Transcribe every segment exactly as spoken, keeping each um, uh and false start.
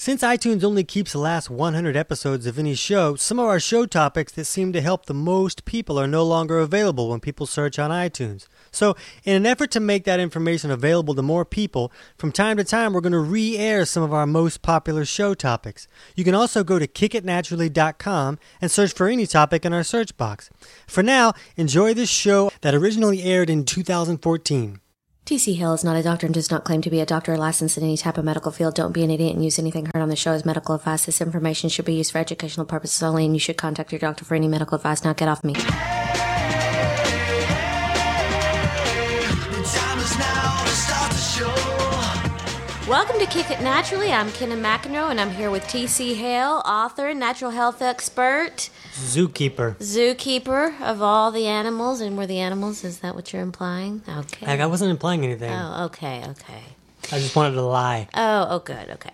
Since iTunes only keeps the last one hundred episodes of any show, some of our show topics that seem to help the most people are no longer available when people search on iTunes. So, in an effort to make that information available to more people, from time to time we're going to re-air some of our most popular show topics. You can also go to kick it naturally dot com and search for any topic in our search box. For now, enjoy this show that originally aired in two thousand fourteen. T C Hale is not a doctor and does not claim to be a doctor or licensed in any type of medical field. Don't be an idiot and use anything heard on the show as medical advice. This information should be used for educational purposes only, and you should contact your doctor for any medical advice. Now get off me. Welcome to Kick It Naturally. I'm Kenna McEnroe, and I'm here with T C Hale, author, natural health expert, Zookeeper. Zookeeper of all the animals. And we're the animals? Is that what you're implying? Okay. Like, I wasn't implying anything. Oh, okay, okay. I just wanted to lie. Oh, oh, good, okay.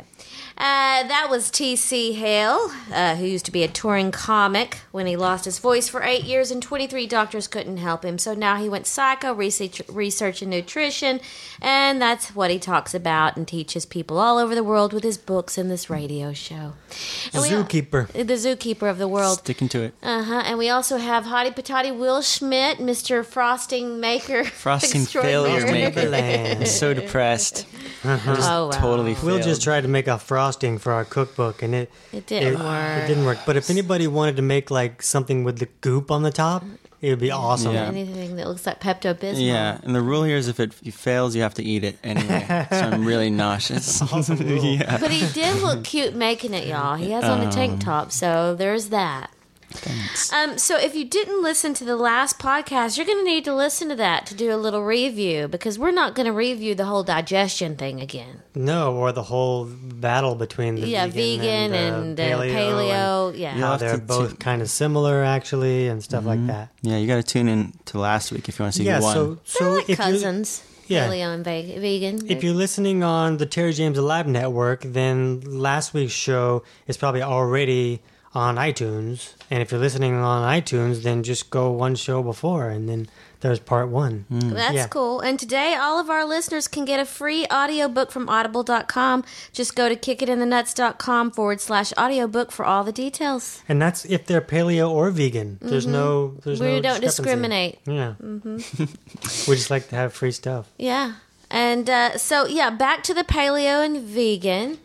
Uh, that was T C Hale, uh, who used to be a touring comic when he lost his voice for eight years and twenty-three doctors couldn't help him. So now he went psycho, research, research and nutrition, and that's what he talks about and teaches people all over the world with his books and this radio show. And we Zookeeper. Al- the zookeeper of the world. Sticking to it. Uh-huh, and we also have Hottie Patati Will Schmidt, Mister Frosting Maker. Frosting extraordinaire. failure maker. I'm so depressed. Uh-huh. I just Oh, wow. totally failed. We'll just tried to make a frosting for our cookbook, and it It didn't work. It didn't work. But if anybody wanted to make like something with the goop on the top, it would be awesome. Yeah. Anything that looks like Pepto-Bismol. Yeah, and the rule here is if it fails, you have to eat it anyway. So I'm really nauseous. Awesome rule. Yeah. But he did look cute making it, y'all. He has on a tank top, so there's that. Thanks. Um, so if you didn't listen to the last podcast, you're going to need to listen to that to do a little review, because we're not going to review the whole digestion thing again. No, or the whole battle between the Yeah, vegan, vegan and, and, uh, uh, paleo. paleo. and yeah. how have they're to both t- kind of similar, actually, and stuff like that. Yeah, you got to tune in to last week if you want to see Yeah, who won. so so They're like if you're cousins. yeah. Paleo and ve- vegan. if you're listening on the Terry James Alive Network, then last week's show is probably already on iTunes. And if you're listening on iTunes, then just go one show before, and then there's part one. That's Yeah. cool. And today, all of our listeners can get a free audiobook from audible dot com. Just go to kickitinthenuts.com forward slash audiobook for all the details. And that's if they're paleo or vegan. There's no there's We no don't discrepancy. discriminate. Yeah. Mm-hmm. We just like to have free stuff. Yeah. And uh, so, yeah, back to the paleo and vegan.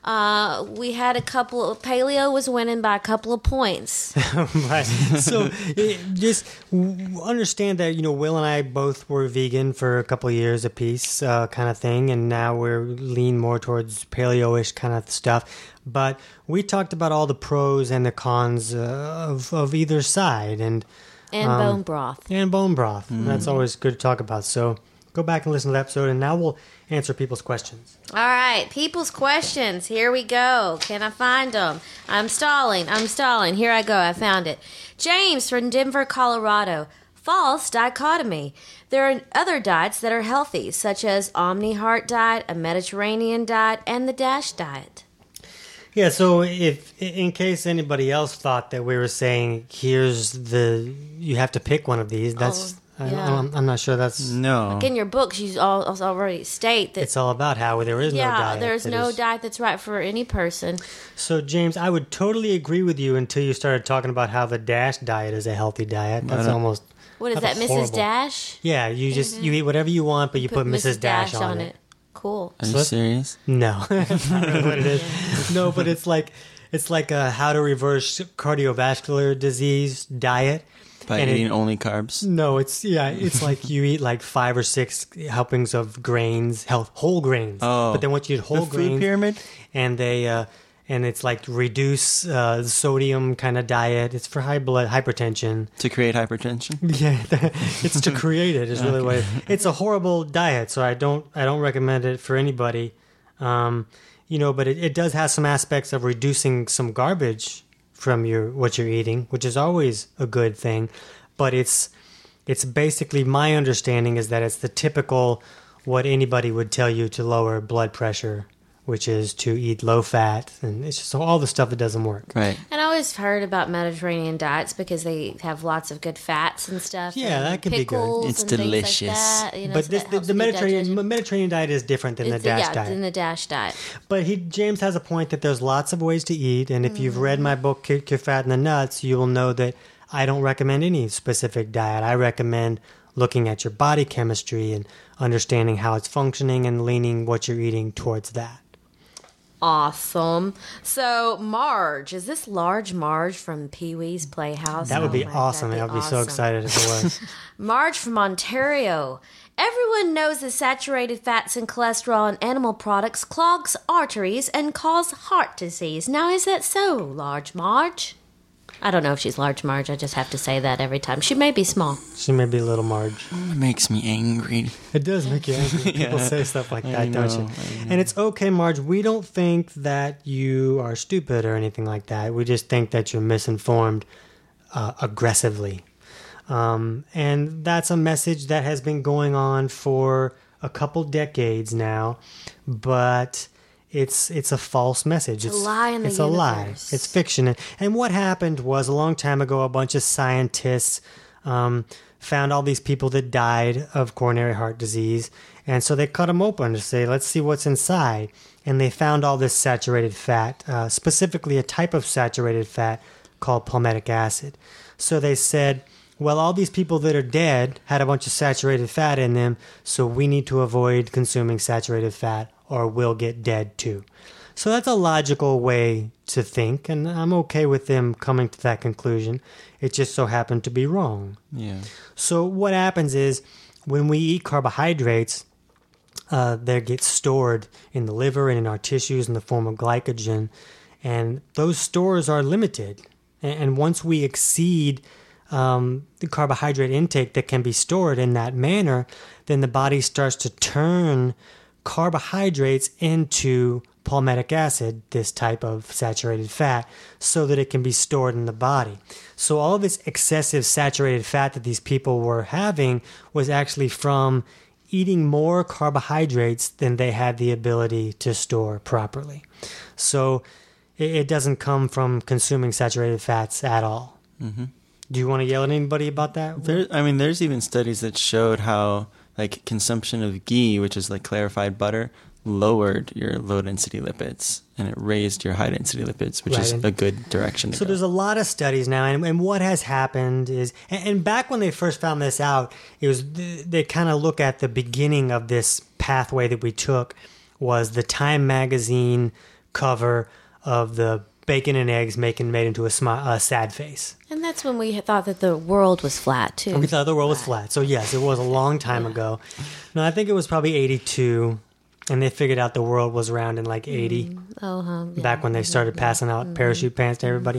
Uh, we had a couple of, paleo was winning by a couple of points. Right. So it, just w- understand that, you know, Will and I both were vegan for a couple of years apiece, uh, kind of thing. And now we're lean more towards paleo-ish kind of stuff. But we talked about all the pros and the cons uh, of, of either side. And, And Um, bone broth. and bone broth. And that's always good to talk about. So go back and listen to the episode. And now we'll answer people's questions. All right, people's questions. Here we go. Can I find them? I'm stalling. I'm stalling. Here I go. I found it. James from Denver, Colorado. False dichotomy. There are other diets that are healthy, such as Omni-Heart diet, a Mediterranean diet, and the DASH diet. Yeah, so if in case anybody else thought that we were saying here's the you have to pick one of these, that's Oh, I, yeah. I'm, I'm not sure that's no. In your books, you all already state that it's all about how there is no yeah, diet. there's that no is- diet that's right for any person. So James, I would totally agree with you until you started talking about how the DASH diet is a healthy diet. That's don't- almost What is that's that, horrible. Missus Dash? Yeah, you just you eat whatever you want, but you put, Missus Dash, on it. Cool. Are you serious? No, that's not really what it is. No, but it's like it's like a how to reverse cardiovascular disease diet. By And it- eating only carbs? No, it's yeah, it's like you eat like five or six helpings of grains, health whole grains. Oh. But then once you eat whole The food grains, pyramid? and they uh, and it's like reduce uh, sodium kind of diet. It's for high blood hypertension. To create hypertension? Yeah, it's to create it. Is really what it, it's a horrible diet. So I don't I don't recommend it for anybody. Um, you know, but it, it does have some aspects of reducing some garbage from your what you're eating, which is always a good thing. But it's it's basically my understanding is that it's the typical what anybody would tell you to lower blood pressure which is to eat low fat, and it's just all the stuff that doesn't work. Right. And I always heard about Mediterranean diets because they have lots of good fats and stuff. Yeah, and that could be good. pickles It's and things like delicious. that, you know, But so this, that the, helps the with your Mediterranean digestion. Mediterranean diet is different than It's the DASH yeah, diet. in the DASH diet. But he James has a point that there's lots of ways to eat, and if you've Mm-hmm. read my book Kick Your Fat in the Nuts, you will know that I don't recommend any specific diet. I recommend looking at your body chemistry and understanding how it's functioning and leaning what you're eating towards that. Awesome. So, Marge, is this large Marge from Pee Wee's Playhouse? That would Oh be my- awesome. that'd I would be so awesome. excited if it was. Marge from Ontario. Everyone knows that saturated fats and cholesterol in animal products clogs arteries and cause heart disease. Now, is that so, large Marge? I don't know if she's large Marge. I just have to say that every time. She may be small. She may be a little Marge. It makes me angry. It does make you angry. when People say stuff like that, I don't you? know, I And it's okay, Marge. We don't think that you are stupid or anything like that. We just think that you're misinformed uh, aggressively. Um, and that's a message that has been going on for a couple decades now, but it's it's a false message. It's a lie in the It's a lie. universe. It's fiction. And- And what happened was a long time ago, a bunch of scientists um, found all these people that died of coronary heart disease, and so they cut them open to say, let's see what's inside. And they found all this saturated fat, uh, specifically a type of saturated fat called palmitic acid. So they said, well, all these people that are dead had a bunch of saturated fat in them, so we need to avoid consuming saturated fat or we'll get dead too. So that's a logical way to think, and I'm okay with them coming to that conclusion. It just so happened to be wrong. Yeah. So what happens is when we eat carbohydrates, uh, they get stored in the liver and in our tissues in the form of glycogen, and those stores are limited. And, and once we exceed um, the carbohydrate intake that can be stored in that manner, then the body starts to turn carbohydrates into palmitic acid, this type of saturated fat, so that it can be stored in the body. So all this excessive saturated fat that these people were having was actually from eating more carbohydrates than they had the ability to store properly. So it, it doesn't come from consuming saturated fats at all. Mm-hmm. Do you want to yell at anybody about that? There, I mean, there's even studies that showed how like consumption of ghee, which is like clarified butter, lowered your low density lipids and it raised your high density lipids, which Right, is and- a good direction to So go. there's a lot of studies now, and, and what has happened is, and, and back when they first found this out, it was they kind of look at the beginning of this pathway that we took was the Time magazine cover of the bacon and eggs making made into a, smi- a sad face. And that's when we thought that the world was flat, too. We thought the world was flat. So yes, it was a long time ago. No, I think it was probably eighty-two, and they figured out the world was round in like eighty. Oh, huh, yeah. Back when they started passing out parachute pants to everybody.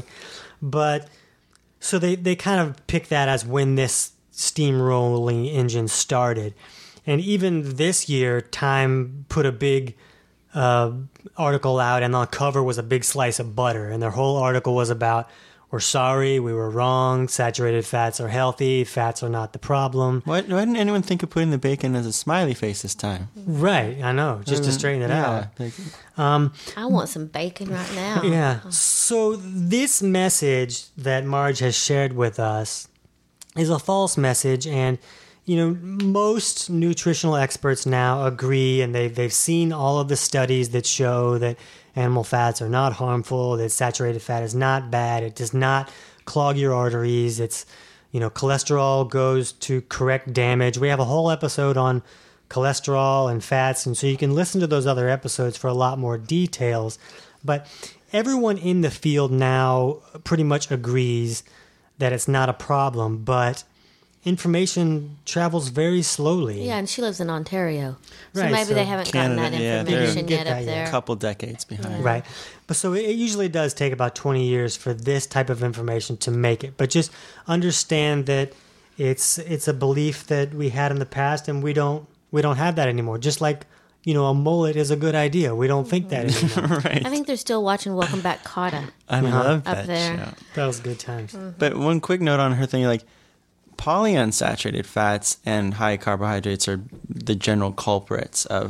But so they, they kind of picked that as when this steamrolling engine started. And even this year, Time put a big uh, article out, and on the cover was a big slice of butter. And their whole article was about, we're sorry, we were wrong, saturated fats are healthy, fats are not the problem. Why, why didn't anyone think of putting the bacon as a smiley face this time? Right, I know, just to straighten it out. Yeah, like, Um, I want some bacon right now. Yeah. So this message that Marge has shared with us is a false message, and you know most nutritional experts now agree, and they've they've seen all of the studies that show that animal fats are not harmful, that saturated fat is not bad, it does not clog your arteries. It's you know cholesterol goes to correct damage. We have a whole episode on cholesterol and fats, and so you can listen to those other episodes for a lot more details. But everyone in the field now pretty much agrees that it's not a problem, but information travels very slowly. Yeah, and she lives in Ontario. So Right, maybe so they haven't gotten Canada, that yeah, they're- information Get yet that up yet. there. a couple decades behind. Right. But so it usually does take about twenty years for this type of information to make it. But just understand that it's it's a belief that we had in the past, and we don't we don't have that anymore. Just like, you know, a mullet is a good idea. We don't think that anymore. Right. I think they're still watching Welcome Back, Kotter. I Uh-huh. love Up that there. show. That was good times. But one quick note on her thing, like polyunsaturated fats and high carbohydrates are the general culprits of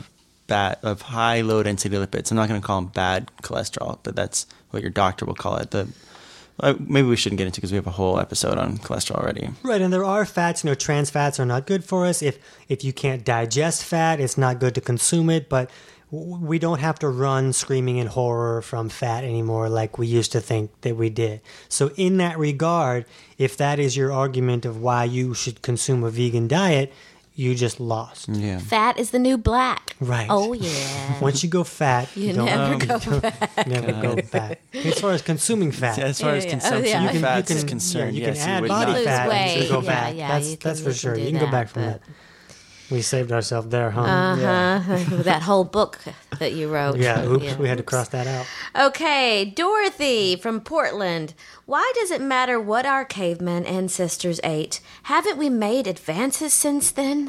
bad, of high low density lipids. I'm not going to call them bad cholesterol, but that's what your doctor will call it. The uh, maybe we shouldn't get into because we have a whole episode on cholesterol already. Right, and there are fats. You know, trans fats are not good for us. If if you can't digest fat, it's not good to consume it. But we don't have to run screaming in horror from fat anymore like we used to think that we did. So in that regard, if that is your argument of why you should consume a vegan diet, you just lost. Yeah. Fat is the new black. Right. Oh, yeah. Once you go fat, You you, don't never um, go you don't- never go back. As far as consuming fat, As far Yeah, as yeah. Oh, consumption yeah. of You can- fats you is can- concerned, yeah, you yes, can add would body not. fat Lose and still weight. go Yeah, back. yeah, that's you can- that's for you can sure. do You can go that, back from but- that. We saved ourselves there, huh? Uh-huh. That whole book that you wrote. Yeah, oops, we had to cross that out. Okay, Dorothy from Portland. Why does it matter what our caveman ancestors ate? Haven't we made advances since then?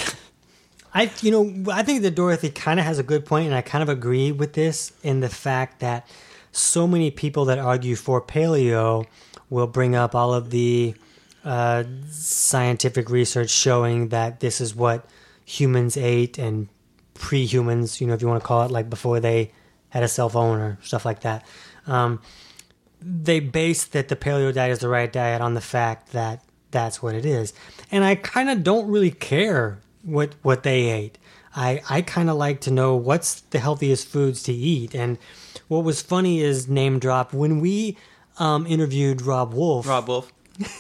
I, you know, I think that Dorothy kind of has a good point, and I kind of agree with this in the fact that so many people that argue for paleo will bring up all of the uh, scientific research showing that this is what humans ate and pre-humans, you know, if you want to call it, like before they had a cell phone or stuff like that. Um, they base that the paleo diet is the right diet on the fact that that's what it is. And I kind of don't really care what what they ate. I, I kind of like to know what's the healthiest foods to eat. And what was funny is name drop. When we um, interviewed Rob Wolf. Rob Wolf.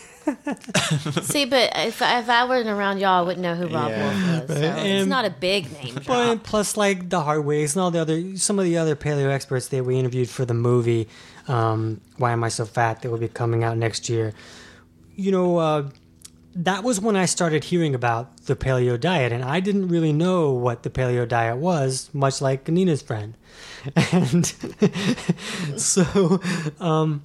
See, but if, if I weren't around y'all, I wouldn't know who Rob Yeah. Wolf was. So it's And- not a big name drop. But plus, like the Hardways and all the other, some of the other paleo experts that we interviewed for the movie, um, Why Am I So Fat, that will be coming out next year. You know, uh, that was when I started hearing about the paleo diet, and I didn't really know what the paleo diet was, much like Nina's friend. And so, um,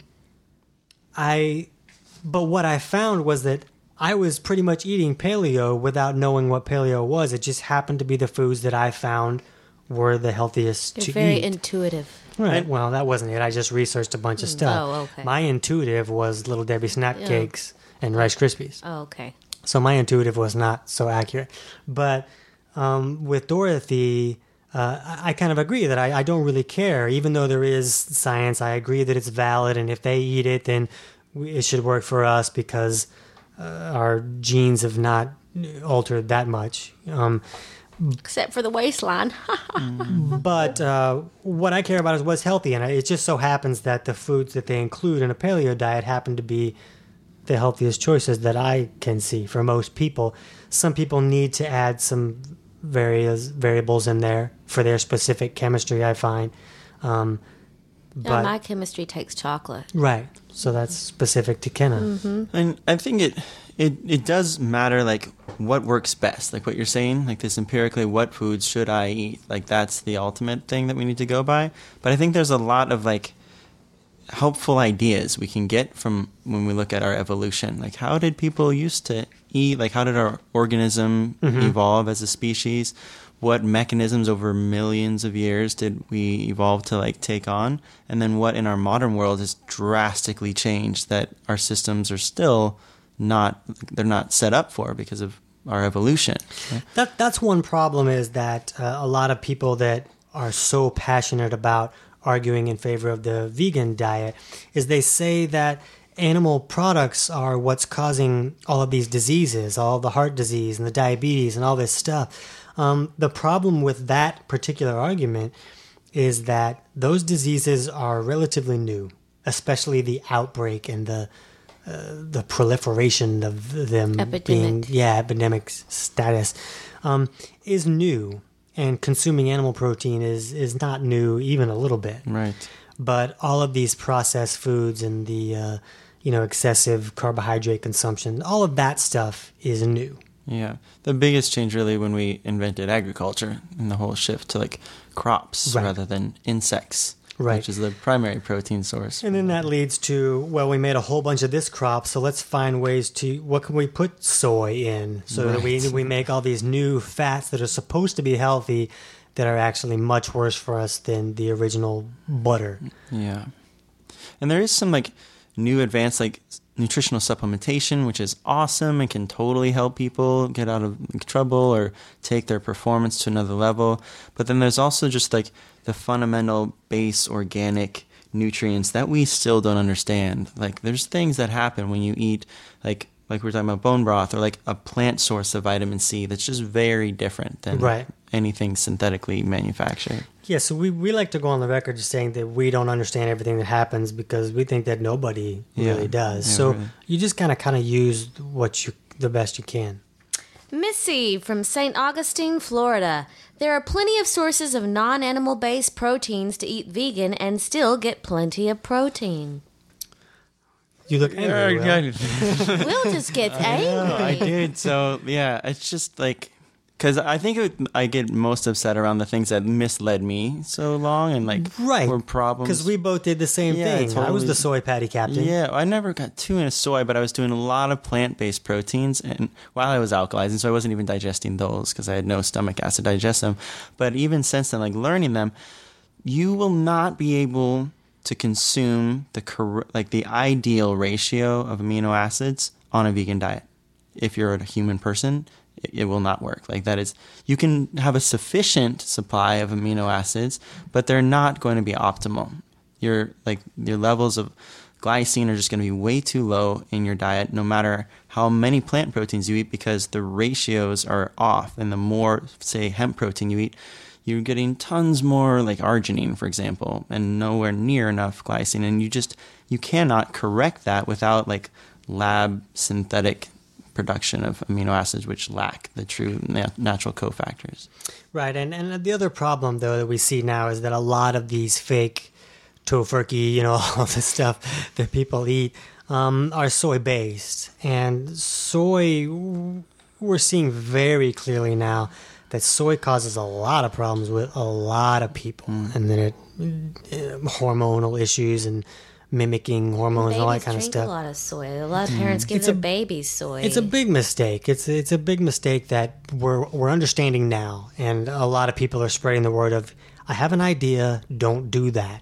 I, but what I found was that I was pretty much eating paleo without knowing what paleo was. It just happened to be the foods that I found were the healthiest You're to very eat. intuitive. Right. Well, that wasn't it. I just researched a bunch of stuff. Oh, okay. My intuitive was Little Debbie snack Yeah. cakes and Rice Krispies. Oh, okay. So my intuitive was not so accurate. But um, with Dorothy, uh, I, I kind of agree that I, I don't really care. Even though there is science, I agree that it's valid. And if they eat it, then we, it should work for us because uh, our genes have not altered that much. Um, Except for the waistline. But uh, what I care about is what's healthy, and it just so happens that the foods that they include in a paleo diet happen to be the healthiest choices that I can see for most people. Some people need to add some various variables in there for their specific chemistry, I find. Um, No, but my chemistry takes chocolate. right, so that's specific to Kenna. And I think it, it it does matter, like, what works best. Like what you're saying, like this empirically, what foods should I eat? Like that's the ultimate thing that we need to go by. But I think there's a lot of, like, helpful ideas we can get from when we look at our evolution. Like, how did people used to eat? Like, how did our organism evolve as a species? What mechanisms over millions of years did we evolve to, like, take on? And then what in our modern world has drastically changed that our systems are still not, they're not set up for because of our evolution. That that's one problem is that uh, a lot of people that are so passionate about arguing in favor of the vegan diet is they say that animal products are what's causing all of these diseases, all the heart disease and the diabetes and all this stuff. Um, the problem with that particular argument is that those diseases are relatively new, especially the outbreak and the uh, the proliferation of them Epidemic. being yeah epidemic status um, is new, and consuming animal protein is is not new even a little bit. Right. But all of these processed foods and the uh, you know excessive carbohydrate consumption, all of that stuff is new. Yeah. The biggest change really when we invented agriculture and the whole shift to, like, crops Right. rather than insects, Right. which is the primary protein source. And then that leads to, well, we made a whole bunch of this crop, so let's find ways to, what can we put soy in so that we Right. we make all these new fats that are supposed to be healthy that are actually much worse for us than the original butter. Yeah. And there is some, like, new advanced like nutritional supplementation, which is awesome and can totally help people get out of trouble or take their performance to another level. But then there's also just like the fundamental base organic nutrients that we still don't understand. Like there's things that happen when you eat like like we were talking about bone broth or like a plant source of vitamin C that's just very different than right. anything synthetically manufactured. Yeah, so we, we like to go on the record just saying that we don't understand everything that happens because we think that nobody Yeah. really does. Yeah, so really. you just kind of kind of use what you the best you can. Missy from Saint Augustine, Florida. There are plenty of sources of non-animal based proteins to eat vegan and still get plenty of protein. You look angry. Will. Will just gets angry. No, I did. So yeah, it's just like because I think it, I get most upset around the things that misled me so long and like Right. were problems. Because we both did the same Yeah, thing. I was totally. the soy patty captain. Yeah, I never got too into soy, but I was doing a lot of plant-based proteins, and while I was alkalizing, so I wasn't even digesting those because I had no stomach acid to digest them. But even since then, like learning them, you will not be able to consume the cor- like the ideal ratio of amino acids on a vegan diet. If you're a human person, it, it will not work. Like that is, you can have a sufficient supply of amino acids, but they're not going to be optimal. Your like your levels of glycine are just going to be way too low in your diet, no matter how many plant proteins you eat, because the ratios are off. And the more, say, hemp protein you eat, you're getting tons more like arginine, for example, and nowhere near enough glycine. And you just you cannot correct that without like lab synthetic production of amino acids, which lack the true nat- natural cofactors. Right, and, and the other problem, though, that we see now is that a lot of these fake tofurkey, you know, all the stuff that people eat um, are soy-based. And soy, we're seeing very clearly now that soy causes a lot of problems with a lot of people. Mm. And then it, uh, hormonal issues and mimicking hormones and all that kind of Babies stuff. drink a lot of soy. A lot of parents give It's their a- babies soy. It's a big mistake. It's it's a big mistake that we're we're understanding now, and a lot of people are spreading the word of, I have an idea, don't do that.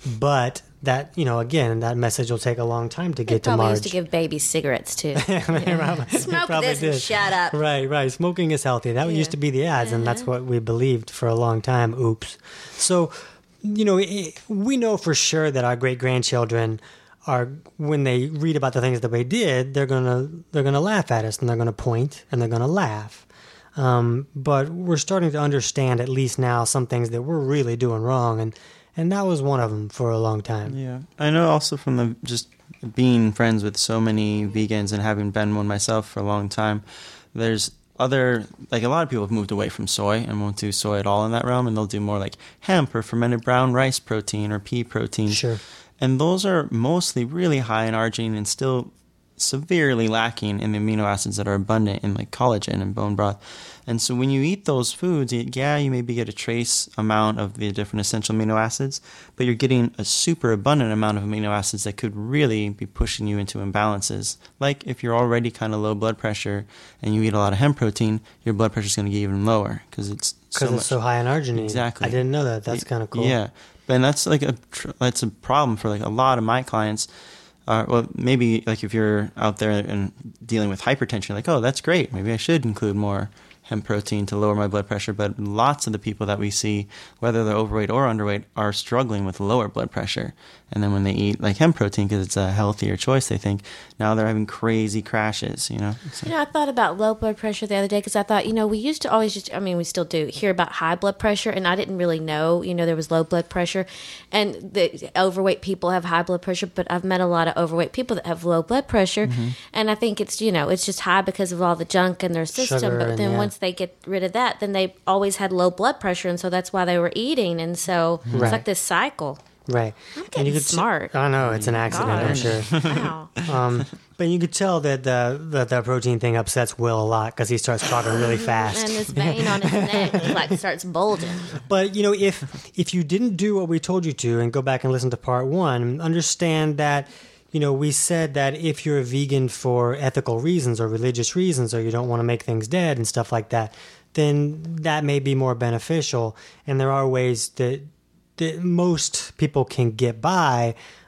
But that, you know, again, that message will take a long time to They get to probably Marge. used to give babies cigarettes too. They probably- they Smoke probably this and did. shut up. Right, right. Smoking is healthy. That Yeah. used to be the ads, and that's what we believed for a long time. Oops. So, you know, it, we know for sure that our great grandchildren are, when they read about the things that we did, they're gonna they're gonna laugh at us, and they're gonna point, and they're gonna laugh. Um, but we're starting to understand, at least now, some things that we're really doing wrong, and and that was one of them for a long time. Yeah, I know also from the just being friends with so many vegans and having been one myself for a long time, there's other, like a lot of people have moved away from soy and won't do soy at all in that realm, and they'll do more like hemp or fermented brown rice protein or pea protein. Sure. And those are mostly really high in arginine and still severely lacking in the amino acids that are abundant in like collagen and bone broth. And so when you eat those foods, yeah, you maybe get a trace amount of the different essential amino acids, but you're getting a super abundant amount of amino acids that could really be pushing you into imbalances. Like if you're already kind of low blood pressure and you eat a lot of hemp protein, your blood pressure is going to get even lower because it's Because so it's much. so high in arginine. Exactly. I didn't know that. That's kind of cool. Yeah, and that's like a tr- that's a problem for like a lot of my clients. Uh, well, maybe like if you're out there and dealing with hypertension, like, oh, that's great. Maybe I should include more hemp protein to lower my blood pressure. But lots of the people that we see, whether they're overweight or underweight, are struggling with lower blood pressure. And then when they eat like hemp protein because it's a healthier choice, they think now they're having crazy crashes. You know. So, You know, I thought about low blood pressure the other day because I thought, you know, we used to always just, I mean, we still do hear about high blood pressure, and I didn't really know, you know, there was low blood pressure, and the overweight people have high blood pressure, but I've met a lot of overweight people that have low blood pressure, Mm-hmm. and I think it's, you know, it's just high because of all the junk in their system, Sugar but and, then yeah. once they get rid of that, then they always had low blood pressure, and so that's why they were eating, and so Right. it's like this cycle. Right. I'm getting could smart. I know, it's an accident, I'm Gosh. sure. Wow. Um, but you could tell that the that the protein thing upsets Will a lot because he starts talking really fast. And this vein on his neck like starts bulging. But you know, if if you didn't do what we told you to, and go back and listen to part one, understand that, you know, we said that if you're a vegan for ethical reasons or religious reasons, or you don't want to make things dead and stuff like that, then that may be more beneficial. And there are ways that that most people can get by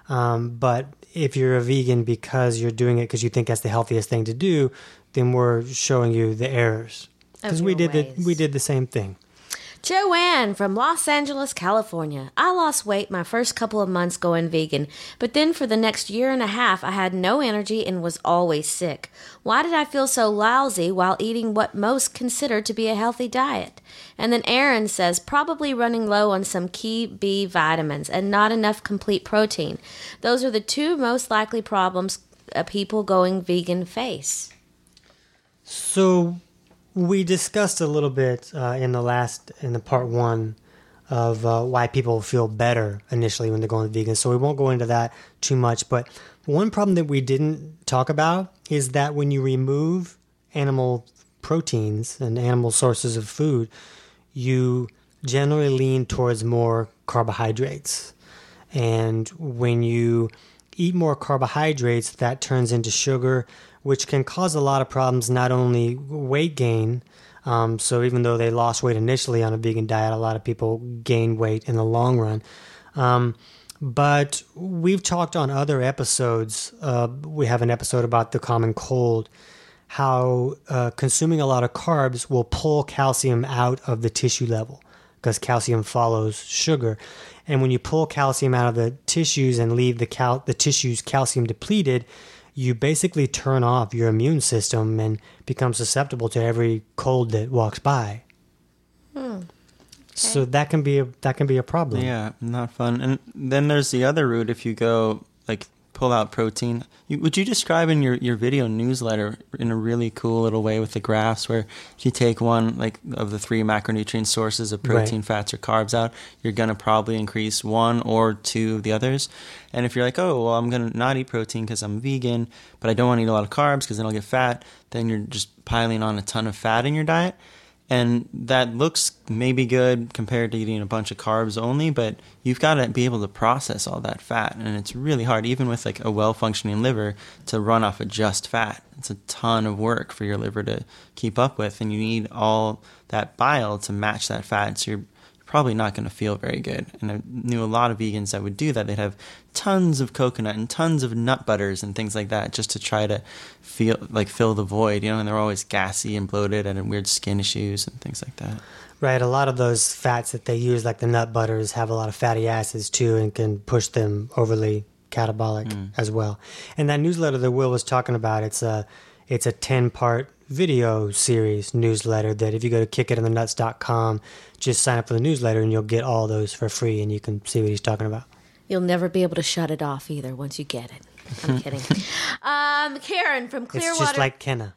Um, but if you're a vegan because you're doing it because you think that's the healthiest thing to do, then we're showing you the errors. Because we did the we did the same thing. Joanne from Los Angeles, California. I lost weight my first couple of months going vegan, but then for the next year and a half I had no energy and was always sick. Why did I feel so lousy while eating what most consider to be a healthy diet? And then Aaron says probably running low on some key B vitamins and not enough complete protein. Those are the two most likely problems uh, people going vegan face. So we discussed a little bit uh, in the last, in the part one of uh, why people feel better initially when they're going vegan. So we won't go into that too much. But one problem that we didn't talk about is that when you remove animal proteins and animal sources of food, you generally lean towards more carbohydrates. And when you eat more carbohydrates, that turns into sugar, which can cause a lot of problems, not only weight gain. Um, so even though they lost weight initially on a vegan diet, a lot of people gain weight in the long run. Um, but we've talked on other episodes. Uh, we have an episode about the common cold, how uh, consuming a lot of carbs will pull calcium out of the tissue level because calcium follows sugar. And when you pull calcium out of the tissues and leave the cal- the tissues calcium depleted, you basically turn off your immune system and become susceptible to every cold that walks by. Hmm. Okay. So that can be a, that can be a problem. Yeah, not fun. And then there's the other route. If you go like pull out protein, you, would you describe in your, your video newsletter in a really cool little way with the graphs where if you take one like of the three macronutrient sources of protein, right, fats, or carbs out, you're going to probably increase one or two of the others. And if you're like, oh, well, I'm going to not eat protein because I'm vegan, but I don't want to eat a lot of carbs because then I'll get fat, then you're just piling on a ton of fat in your diet. And that looks maybe good compared to eating a bunch of carbs only, but you've got to be able to process all that fat. And it's really hard, even with like a well-functioning liver, to run off of just fat. It's a ton of work for your liver to keep up with, and you need all that bile to match that fat. So you're probably not going to feel very good. And I knew a lot of vegans that would do that. They'd have tons of coconut and tons of nut butters and things like that just to try to feel like fill the void, you know, and they're always gassy and bloated and weird skin issues and things like that. Right. A lot of those fats that they use, like the nut butters, have a lot of fatty acids too and can push them overly catabolic mm. as well. And that newsletter that Will was talking about, it's a it's a ten-part video series newsletter that if you go to kick it in the nuts dot com, just sign up for the newsletter and you'll get all those for free and you can see what he's talking about. You'll never be able to shut it off either once you get it. I'm kidding. Um, Karen from Clearwater. It's just like Kenna.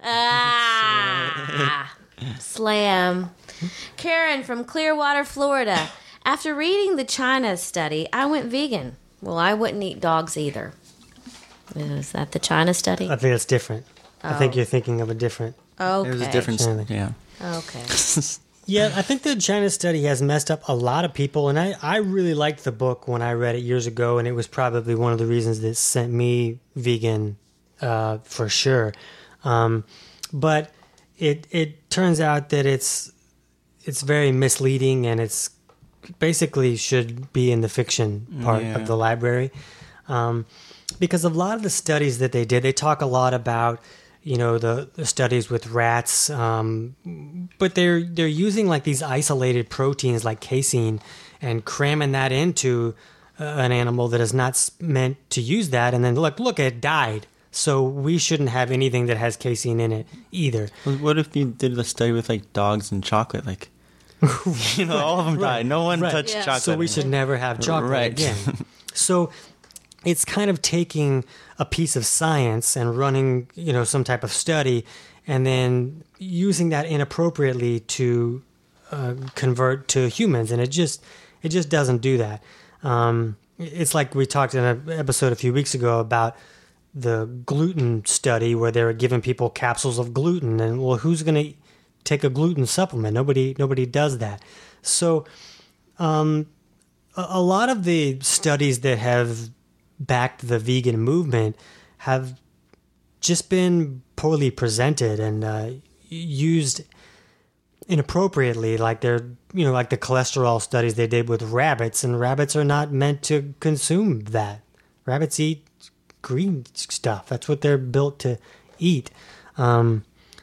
Ah, slam. Karen from Clearwater, Florida. After reading the China study, I went vegan. Well, I wouldn't eat dogs either. Is that the China study? I think it's different. Oh. I think you're thinking of a different... Okay. It was a different... China. Yeah. Okay. Yeah, I think the China study has messed up a lot of people, and I, I really liked the book when I read it years ago, and it was probably one of the reasons that sent me vegan uh, for sure. Um, but it it turns out that it's it's very misleading, and it's basically should be in the fiction part yeah. of the library. Um, because a lot of the studies that they did, they talk a lot about you know, the, the studies with rats, um, but they're they're using like these isolated proteins like casein and cramming that into uh, an animal that is not meant to use that. And then look, look, it died. So we shouldn't have anything that has casein in it either. What if you did a study with like dogs and chocolate? Like, you know, all of them Right. died. No one Right. touched Yeah. chocolate. So we should never have chocolate Right. again. So it's kind of taking a piece of science and running, you know, some type of study and then using that inappropriately to uh, convert to humans. And it just, it just doesn't do that. Um, it's like we talked in an episode a few weeks ago about the gluten study where they were giving people capsules of gluten and well, who's going to take a gluten supplement? Nobody, nobody does that. So, um, a, a lot of the studies that have backed the vegan movement have just been poorly presented and uh, used inappropriately. Like they're, you know, like the cholesterol studies they did with rabbits, and rabbits are not meant to consume that. Rabbits eat green stuff. That's what they're built to eat. Um,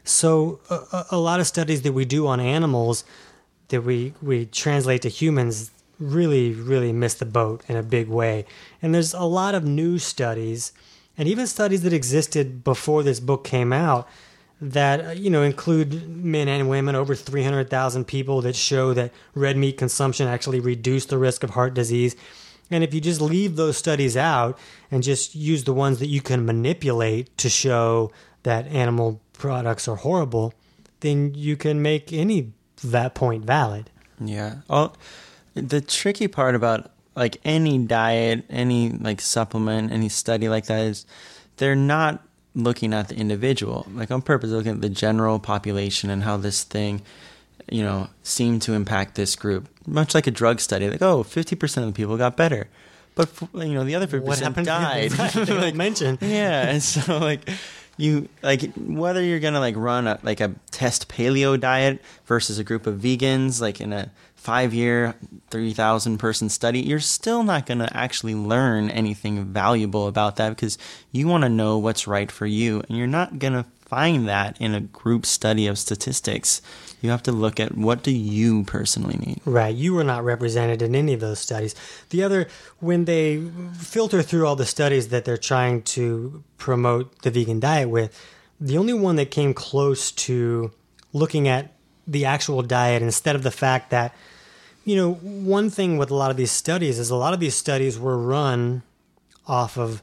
so a, a lot of studies that we do on animals that we, we translate to humans really, really miss the boat in a big way. And there's a lot of new studies, and even studies that existed before this book came out, that, you know, include men and women, over three hundred thousand people, that show that red meat consumption actually reduced the risk of heart disease. And if you just leave those studies out and just use the ones that you can manipulate to show that animal products are horrible, then you can make any that point valid. Yeah. Well, the tricky part about like any diet, any like supplement, any study like that is they're not looking at the individual, like on purpose, looking at the general population and how this thing, you know, seemed to impact this group. Much like a drug study, like, oh, fifty percent of the people got better. But, you know, the other fifty percent died. Right, they like, mention. Yeah, and so, like, you, like, whether you're going to, like, run, a, like, a test paleo diet versus a group of vegans, like, in a five-year, three thousand person study, you're still not going to actually learn anything valuable about that because you want to know what's right for you, and you're not going to find that in a group study of statistics. You have to look at what do you personally need. Right. You were not represented in any of those studies. The other, when they filter through all the studies that they're trying to promote the vegan diet with, the only one that came close to looking at the actual diet instead of the fact that, you know, one thing with a lot of these studies is a lot of these studies were run off of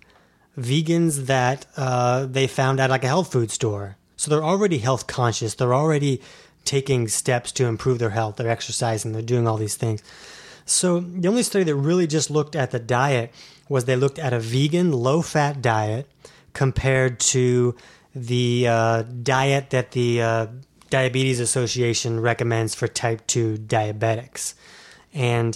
vegans that uh, they found at like a health food store. So they're already health conscious. They're already taking steps to improve their health. They're exercising. They're doing all these things. So the only study that really just looked at the diet was they looked at a vegan low-fat diet compared to the uh, diet that the uh, Diabetes Association recommends for type two diabetics. And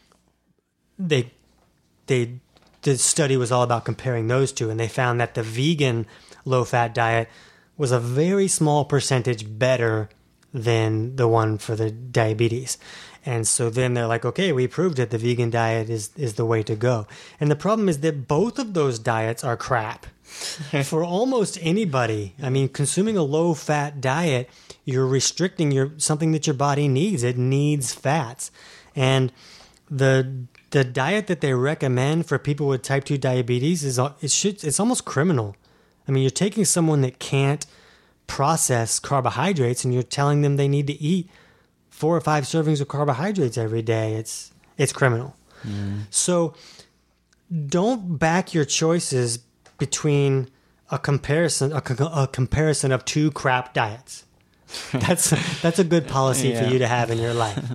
they they the study was all about comparing those two, and they found that the vegan low-fat diet was a very small percentage better than the one for the diabetes. And so then they're like, okay, we proved it. The vegan diet is, is the way to go. And the problem is that both of those diets are crap. For almost anybody, I mean, consuming a low-fat diet, you're restricting your something that your body needs. It needs fats. And the the diet that they recommend for people with type two diabetes is it should it's almost criminal. I mean, you're taking someone that can't process carbohydrates and you're telling them they need to eat four or five servings of carbohydrates every day. It's it's criminal. Mm. So don't back your choices between a comparison a, a comparison of two crap diets. That's that's a good policy yeah. for you to have in your life.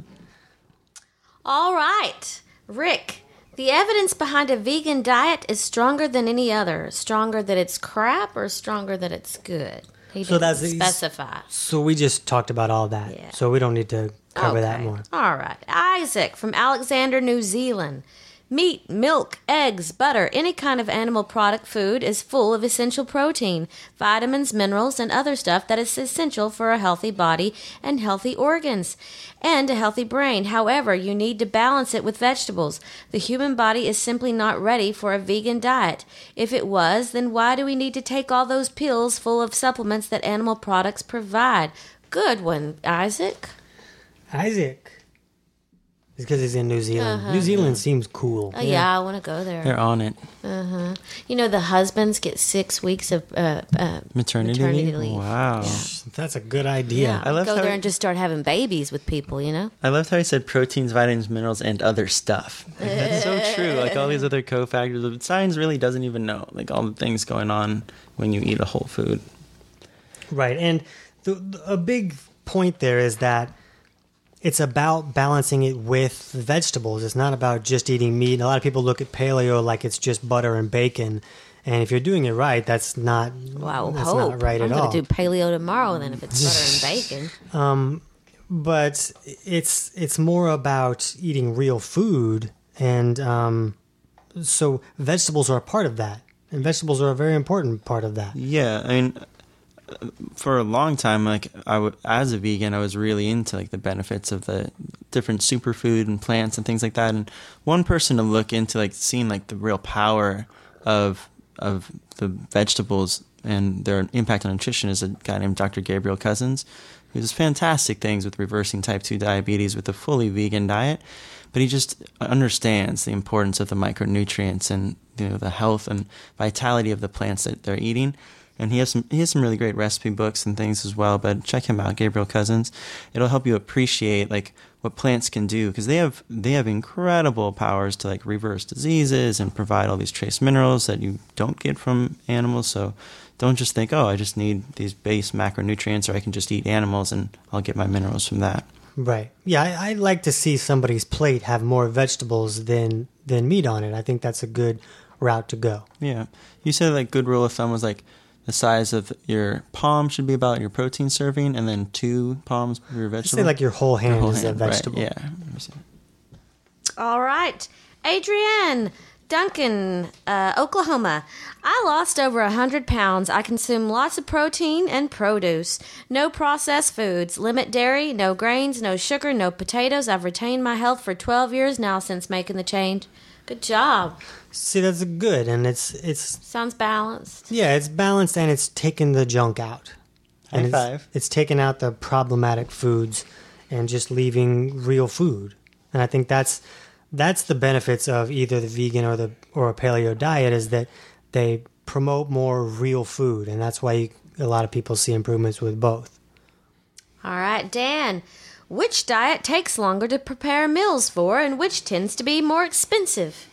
All right, Rick. The evidence behind a vegan diet is stronger than any other. Stronger that it's crap or stronger that it's good? He so didn't that's specify. So we just talked about all that. Yeah. So we don't need to cover okay. that more. All right. Isaac from Alexander, New Zealand. Meat, milk, eggs, butter, any kind of animal product food is full of essential protein, vitamins, minerals, and other stuff that is essential for a healthy body and healthy organs and a healthy brain. However, you need to balance it with vegetables. The human body is simply not ready for a vegan diet. If it was, then why do we need to take all those pills full of supplements that animal products provide? Good one, Isaac. Isaac. It's because he's in New Zealand. Uh-huh, New Zealand yeah. seems cool. Oh, yeah, yeah I want to go there. They're on it. Uh-huh. You know, the husbands get six weeks of uh, uh, maternity, maternity leave? leave. Wow. Yeah. That's a good idea. Yeah, I love go how there he, and just start having babies with people, you know? I loved how he said proteins, vitamins, minerals, and other stuff. Like, that's so true. Like all these other cofactors. Science really doesn't even know. Like all the things going on when you eat a whole food. Right. And the, the, a big point there is that it's about balancing it with vegetables. It's not about just eating meat. A lot of people look at paleo like it's just butter and bacon. And if you're doing it right, that's not, wow, that's hope. not right I'm at all. I'm going to do paleo tomorrow then if it's butter and bacon. Um, but it's it's more about eating real food. And um, so vegetables are a part of that. And vegetables are a very important part of that. Yeah, I mean, for a long time, like I w- as a vegan, I was really into like the benefits of the different superfood and plants and things like that. And one person to look into like seeing like the real power of of the vegetables and their impact on nutrition is a guy named Doctor Gabriel Cousins, who does fantastic things with reversing type two diabetes with a fully vegan diet. But he just understands the importance of the micronutrients and, you know, the health and vitality of the plants that they're eating. And he has some he has some really great recipe books and things as well. But check him out, Gabriel Cousins. It'll help you appreciate like what plants can do, because they have they have incredible powers to like reverse diseases and provide all these trace minerals that you don't get from animals. So don't just think, oh, I just need these base macronutrients, or I can just eat animals and I'll get my minerals from that. Right. Yeah, I, I like to see somebody's plate have more vegetables than than meat on it. I think that's a good route to go. Yeah. You said like good rule of thumb was like the size of your palm should be about your protein serving, and then two palms for your vegetable. Say like your whole hand Your whole is hand, a vegetable. Right, yeah. All right. Adrienne Duncan, uh, Oklahoma. I lost over one hundred pounds. I consume lots of protein and produce. No processed foods. Limit dairy, no grains, no sugar, no potatoes. I've retained my health for twelve years now since making the change. Good job. See, that's good, and it's it's Sounds balanced. yeah, it's balanced, and it's taken the junk out. High and five. It's, it's taken out the problematic foods and just leaving real food. And I think that's that's the benefits of either the vegan or the or a paleo diet, is that they promote more real food, and that's why you, a lot of people see improvements with both. All right, Dan. Which diet takes longer to prepare meals for, and which tends to be more expensive?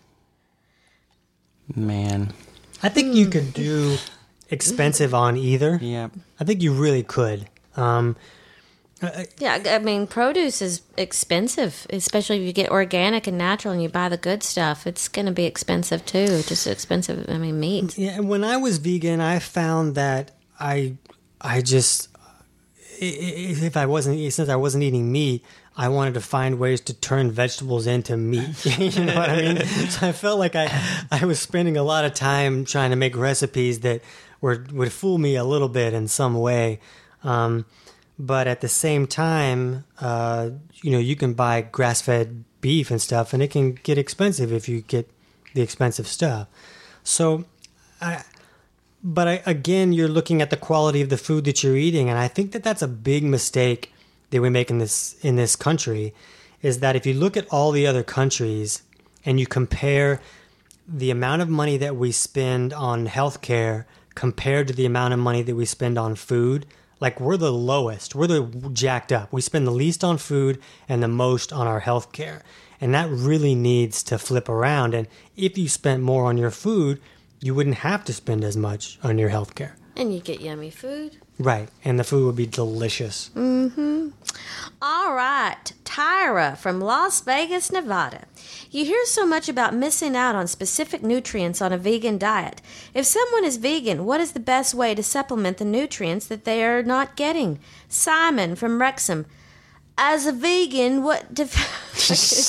Man. I think you could do expensive on either. Yeah. I think you really could. Um, Yeah, I mean, produce is expensive, especially if you get organic and natural and you buy the good stuff. It's going to be expensive too, just expensive, I mean, meat. Yeah, and when I was vegan, I found that I, I just, i- i- if I wasn't, since I wasn't eating meat, I wanted to find ways to turn vegetables into meat. You know what I mean? So I felt like I, I was spending a lot of time trying to make recipes that were would fool me a little bit in some way. Um, but at the same time, uh, you know, you can buy grass-fed beef and stuff, and it can get expensive if you get the expensive stuff. So, I. But I, again, you're looking at the quality of the food that you're eating, and I think that that's a big mistake that we make in this in this country, is that if you look at all the other countries and you compare the amount of money that we spend on healthcare compared to the amount of money that we spend on food, like we're the lowest, we're the jacked up. We spend the least on food and the most on our healthcare, and that really needs to flip around. And if you spent more on your food, you wouldn't have to spend as much on your healthcare. And you get yummy food. Right, and the food would be delicious. Mm-hmm. All right, Tyra from Las Vegas, Nevada. You hear so much about missing out on specific nutrients on a vegan diet. If someone is vegan, what is the best way to supplement the nutrients that they are not getting? Simon from Wrexham. As a vegan, what def-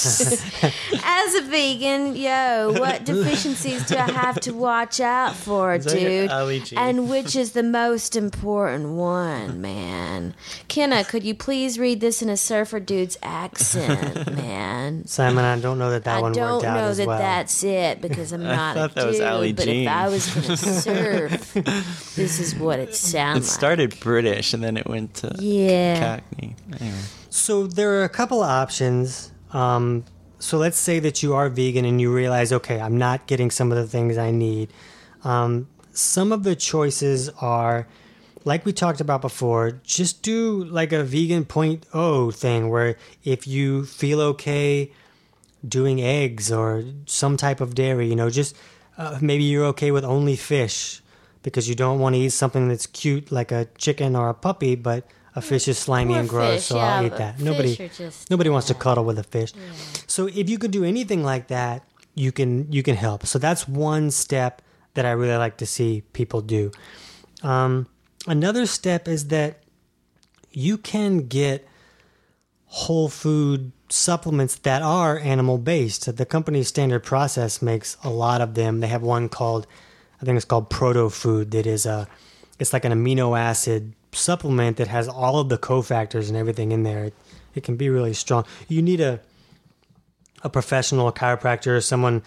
as a vegan, yo, what deficiencies do I have to watch out for, Is that your dude? Ali G? And which is the most important one, man? Kenna, could you please read this in a surfer dude's accent, man? Simon, I don't know that that I one don't worked out know as that well. that's it because I'm not thought a that was Ali dude. But G. if I was gonna surf, this is what it It sounds like. started British and then it went to Yeah. Cockney. Anyway. So there are a couple of options. Um, so let's say that you are vegan and you realize, okay, I'm not getting some of the things I need. Um, some of the choices are, like we talked about before, just do like a vegan point oh thing where if you feel okay doing eggs or some type of dairy, you know, just uh, maybe you're okay with only fish because you don't want to eat something that's cute like a chicken or a puppy, but a fish is slimy Or and gross, fish, so yeah, I'll eat but that. fish Nobody, are just- nobody wants to yeah. cuddle with a fish. So if you could do anything like that, you can you can help. So that's one step that I really like to see people do. Um, another step is that you can get whole food supplements that are animal based. The company Standard Process makes a lot of them. They have one called, I think it's called Proto Food, that is a, it's like an amino acid supplement that has all of the cofactors and everything in there. It, it can be really strong. You need a a professional, a chiropractor, or someone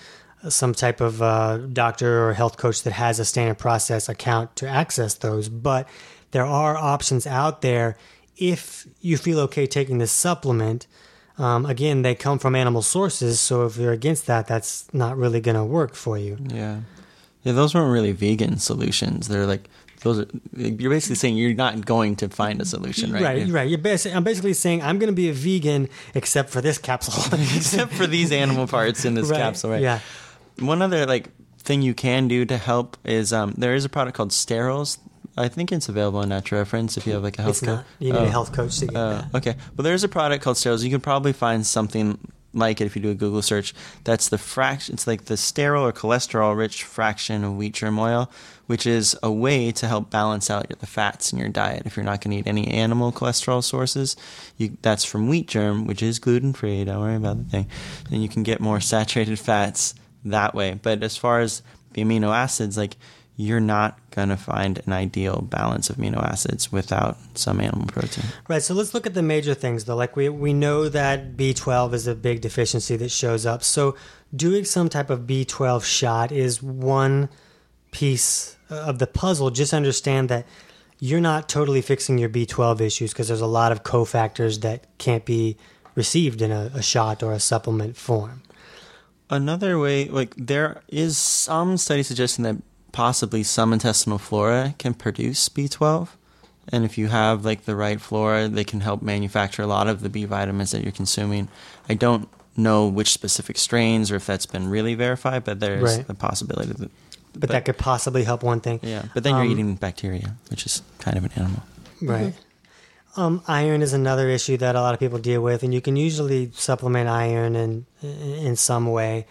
some type of uh, doctor or health coach that has a standard process account to access those. But there are options out there if you feel okay taking this supplement. Um, again, they come from animal sources, so if you're against that, that's not really going to work for you. Yeah. Yeah, those weren't really vegan solutions. They're like, those are, you're basically saying you're not going to find a solution, right? Right, right. You're basi- I'm basically saying I'm going to be a vegan except for this capsule. Except for these animal parts in this Right, capsule, right? yeah. One other like thing you can do to help is um, there is a product called Sterols. I think it's available on Natural Reference if you have like a health It's not. You need oh. a health coach to get Uh, that. okay. Well, there's a product called Sterols. You can probably find something like it if you do a Google search. That's the fraction. It's like the sterile or cholesterol-rich fraction of wheat germ oil, which is a way to help balance out the fats in your diet. If you're not going to eat any animal cholesterol sources, you, that's from wheat germ, which is gluten-free. Don't worry about the thing. And you can get more saturated fats that way. But as far as the amino acids, like, you're not going to find an ideal balance of amino acids without some animal protein. Right, so let's look at the major things, though. Like, we, we know that B twelve is a big deficiency that shows up. So doing some type of B twelve shot is one piece of the puzzle. Just understand that you're not totally fixing your B twelve issues because there's a lot of cofactors that can't be received in a, a shot or a supplement form. Another way, like, there is some study suggesting that possibly some intestinal flora can produce B twelve. And if you have like the right flora, they can help manufacture a lot of the B vitamins that you're consuming. I don't know which specific strains or if that's been really verified, but there's Right. a possibility that, But, but that could possibly help one thing. yeah, but then you're Um, eating bacteria, which is kind of an animal. Right. Um, iron is another issue that a lot of people deal with, and you can usually supplement iron in in some way.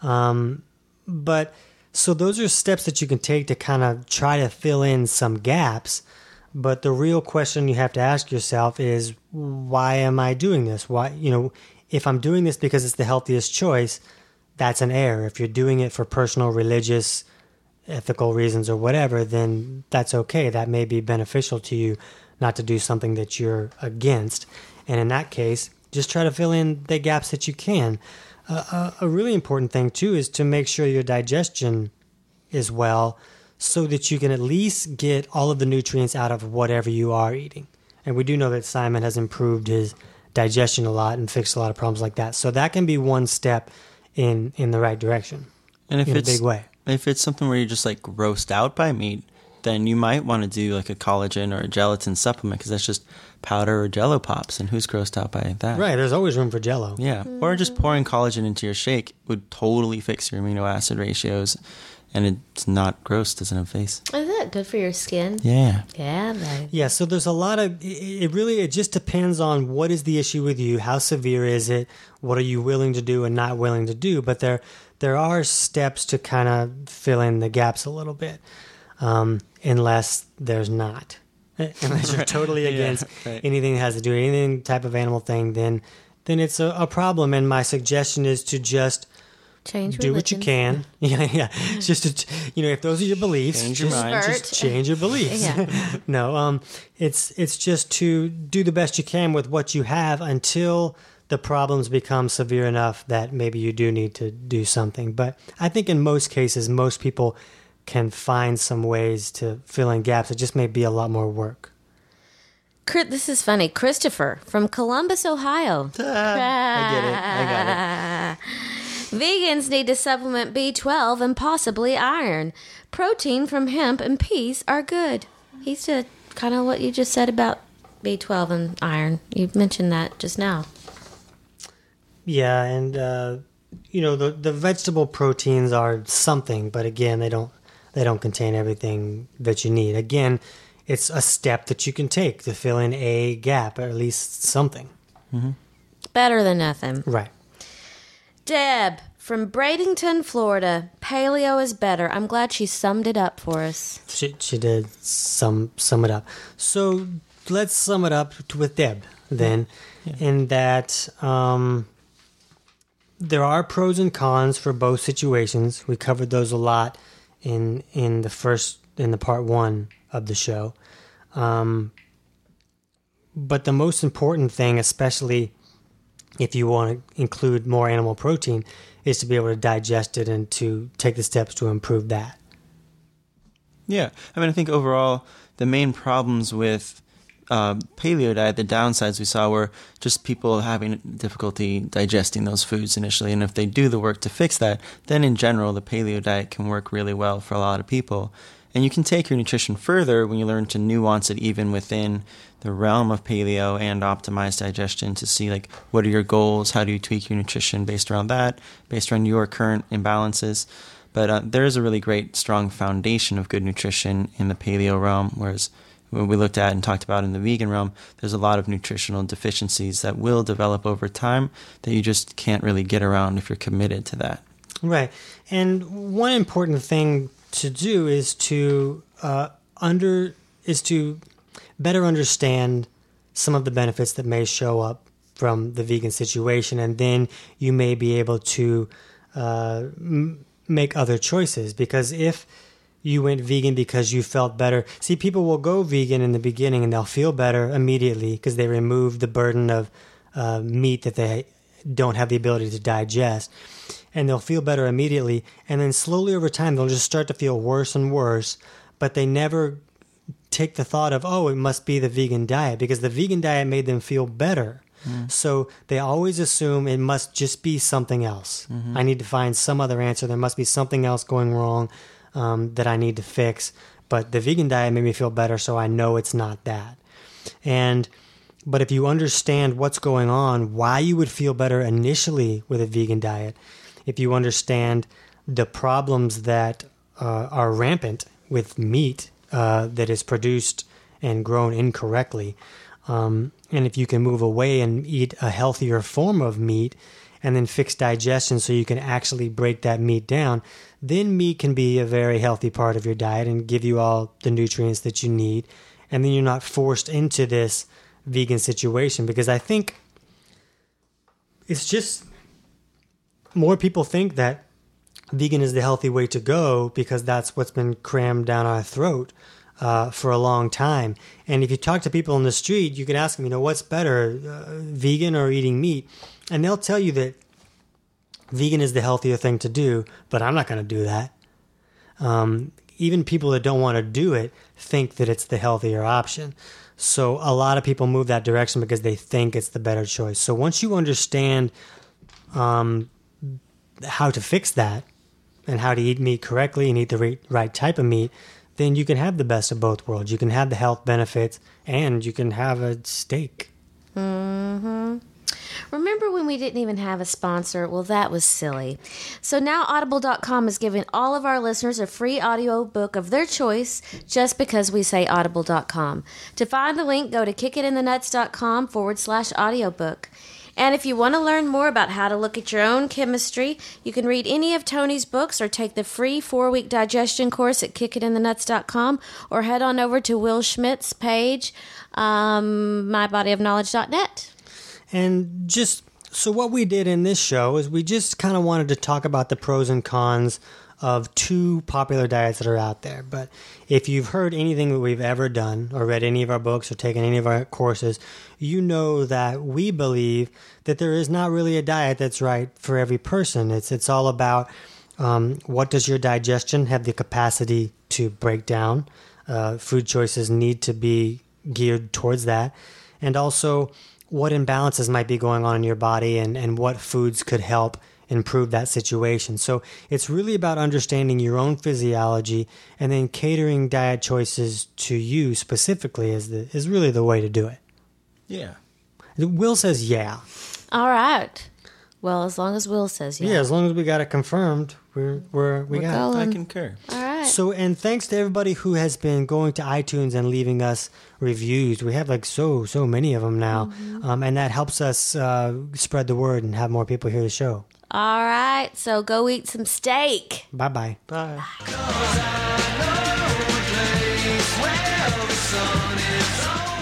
Um, but so those are steps that you can take to kind of try to fill in some gaps. But the real question you have to ask yourself is, why am I doing this? Why, you know, if I'm doing this because it's the healthiest choice, that's an error. If you're doing it for personal, religious, ethical reasons or whatever, then that's okay. That may be beneficial to you not to do something that you're against. And in that case, just try to fill in the gaps that you can. Uh, a, a really important thing, too, is to make sure your digestion is well so that you can at least get all of the nutrients out of whatever you are eating. And we do know that Simon has improved his digestion a lot and fixed a lot of problems like that. So that can be one step in, in the right direction And if in it's a big way. if it's something where you're just like grossed out by meat, then you might want to do like a collagen or a gelatin supplement because that's just powder or Jello pops, and who's grossed out by that? Right, there's always room for Jell-O. Yeah, or just pouring collagen into your shake would totally fix your amino acid ratios, and it's not gross, doesn't have face. Is it good for your skin? Yeah. Yeah, babe. Yeah, so there's a lot of, it it really, it just depends on what is the issue with you, how severe is it, what are you willing to do and not willing to do, but there there are steps to kind of fill in the gaps a little bit, um, unless there's not. Unless you're totally Yeah, against right. anything that has to do with anything type of animal thing, then then it's a, a problem, and my suggestion is to just Change do what you religions. can. Yeah, yeah. It's just, to, you know, if those are your beliefs, Change your just, mind. just change your beliefs. Yeah. No, um, it's it's just to do the best you can with what you have until the problems become severe enough that maybe you do need to do something. But I think in most cases, most people can find some ways to fill in gaps. It just may be a lot more work. Cri- This is funny. Christopher from Columbus, Ohio. I get it. I got it. Vegans need to supplement B twelve and possibly iron. Protein from hemp and peas are good. He said kind of what you just said about B twelve and iron. You mentioned that just now. Yeah, and uh, you know the the vegetable proteins are something, but again, they don't they don't contain everything that you need. Again, it's a step that you can take to fill in a gap, or at least something. Better than nothing. Right. Deb from Bradenton, Florida. Paleo is better. I'm glad she summed it up for us. She she did sum sum it up. So let's sum it up t- with Deb then, in that um, there are pros and cons for both situations. We covered those a lot in in the first in the part one of the show. Um, but the most important thing, especially if you want to include more animal protein, is to be able to digest it and to take the steps to improve that. Yeah. I mean, I think overall, the main problems with uh, paleo diet, the downsides we saw were just people having difficulty digesting those foods initially. And if they do the work to fix that, then in general, the paleo diet can work really well for a lot of people. And you can take your nutrition further when you learn to nuance it even within the realm of paleo and optimized digestion to see, like, what are your goals? How do you tweak your nutrition based around that, based around your current imbalances? But uh, there is a really great, strong foundation of good nutrition in the paleo realm, whereas when we looked at and talked about in the vegan realm, there's a lot of nutritional deficiencies that will develop over time that you just can't really get around if you're committed to that. Right. And one important thing to do is to uh, under is to better understand some of the benefits that may show up from the vegan situation, and then you may be able to uh, m- make other choices. Because if you went vegan because you felt better, see, people will go vegan in the beginning and they'll feel better immediately because they remove the burden of uh, meat that they don't have the ability to digest. And they'll feel better immediately, and then slowly over time they'll just start to feel worse and worse, but they never take the thought of, oh, it must be the vegan diet, because the vegan diet made them feel better. Mm. So they always assume it must just be something else. Mm-hmm. I need to find some other answer. There must be something else going wrong um, that I need to fix. But the vegan diet made me feel better, so I know it's not that. And but if you understand what's going on, why you would feel better initially with a vegan diet, if you understand the problems that uh, are rampant with meat uh, that is produced and grown incorrectly, um, and if you can move away and eat a healthier form of meat and then fix digestion so you can actually break that meat down, then meat can be a very healthy part of your diet and give you all the nutrients that you need. And then you're not forced into this vegan situation, because I think it's just more people think that vegan is the healthy way to go because that's what's been crammed down our throat uh, for a long time. And if you talk to people on the street, you can ask them, you know, what's better, uh, vegan or eating meat? And they'll tell you that vegan is the healthier thing to do, but I'm not going to do that. Um, even people that don't want to do it think that it's the healthier option. So a lot of people move that direction because they think it's the better choice. So once you understand um, how to fix that and how to eat meat correctly and eat the right, right type of meat, then you can have the best of both worlds. You can have the health benefits and you can have a steak. Mm-hmm. Remember when we didn't even have a sponsor? Well, that was silly. So now Audible dot com is giving all of our listeners a free audio book of their choice just because we say Audible dot com. To find the link, go to kickitinthenuts.com forward slash audiobook. And if you want to learn more about how to look at your own chemistry, you can read any of Tony's books or take the free four-week digestion course at kickitinthenuts dot com, or head on over to Will Schmidt's page, um, my body of knowledge dot net. And just, so what we did in this show is we just kind of wanted to talk about the pros and cons of two popular diets that are out there. But if you've heard anything that we've ever done or read any of our books or taken any of our courses, you know that we believe that there is not really a diet that's right for every person. It's it's all about um, what does your digestion have the capacity to break down. Uh, food choices need to be geared towards that. And also what imbalances might be going on in your body and, and what foods could help improve that situation. So it's really about understanding your own physiology and then catering diet choices to you specifically is the is really the way to do it. Yeah. Will says yeah. All right. Well, as long as Will says yeah. Yeah, as long as we got it confirmed, we're we're we We're got going. I concur. All right. So, and thanks to everybody who has been going to iTunes and leaving us reviews. We have like so, so many of them now. Mm-hmm. Um, and that helps us uh, spread the word and have more people hear the show. All right. So go eat some steak. Bye-bye. Bye. Cause I know a place where the sun is on.